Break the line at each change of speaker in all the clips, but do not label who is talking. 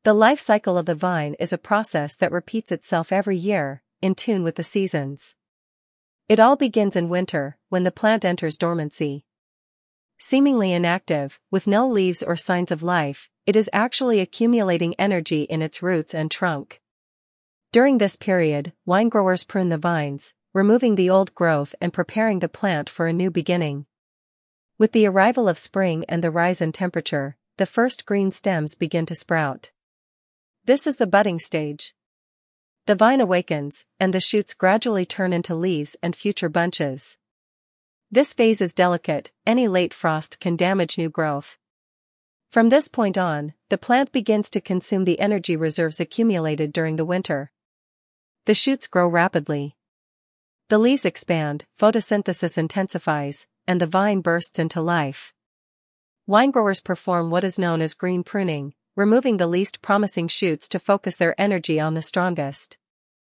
The life cycle of the vine is a process that repeats itself every year, in tune with the seasons. It all begins in winter, when the plant enters dormancy. Seemingly inactive, with no leaves or signs of life, it is actually accumulating energy in its roots and trunk. During this period, winegrowers prune the vines, removing the old growth and preparing the plant for a new beginning. With the arrival of spring and the rise in temperature, the first green stems begin to sprout. This is the budding stage. The vine awakens, and the shoots gradually turn into leaves and future bunches. This phase is delicate, any late frost can damage new growth. From this point on, the plant begins to consume the energy reserves accumulated during the winter. The shoots grow rapidly. The leaves expand, photosynthesis intensifies, and the vine bursts into life. Winegrowers perform what is known as green pruning, removing the least promising shoots to focus their energy on the strongest.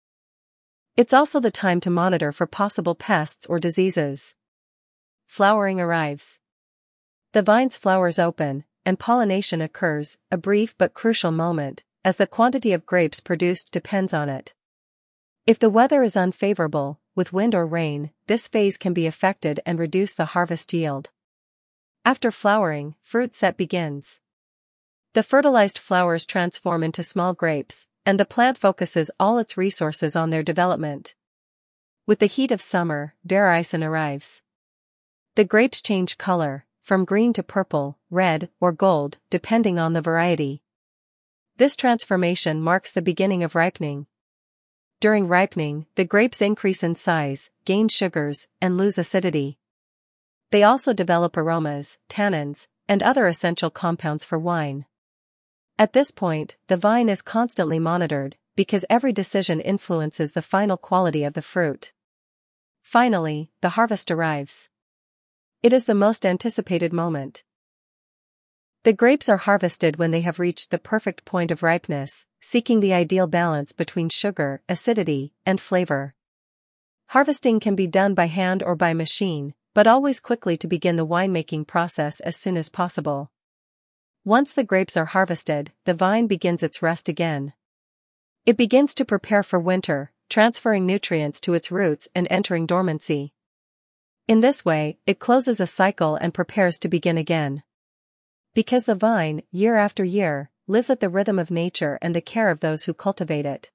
It's also the time to monitor for possible pests or diseases. Flowering arrives. The vine's flowers open, and pollination occurs, a brief but crucial moment, as the quantity of grapes produced depends on it. If the weather is unfavorable, with wind or rain, this phase can be affected and reduce the harvest yield. After flowering, fruit set begins. The fertilized flowers transform into small grapes, and the plant focuses all its resources on their development. With the heat of summer, Vereisen arrives. The grapes change color, from green to purple, red, or gold, depending on the variety. This transformation marks the beginning of ripening. During ripening, the grapes increase in size, gain sugars, and lose acidity. They also develop aromas, tannins, and other essential compounds for wine. At this point, the vine is constantly monitored, because every decision influences the final quality of the fruit. Finally, the harvest arrives. It is the most anticipated moment. The grapes are harvested when they have reached the perfect point of ripeness, seeking the ideal balance between sugar, acidity, and flavor. Harvesting can be done by hand or by machine, but always quickly to begin the winemaking process as soon as possible. Once the grapes are harvested, the vine begins its rest again. It begins to prepare for winter, transferring nutrients to its roots and entering dormancy. In this way, it closes a cycle and prepares to begin again. Because the vine, year after year, lives at the rhythm of nature and the care of those who cultivate it.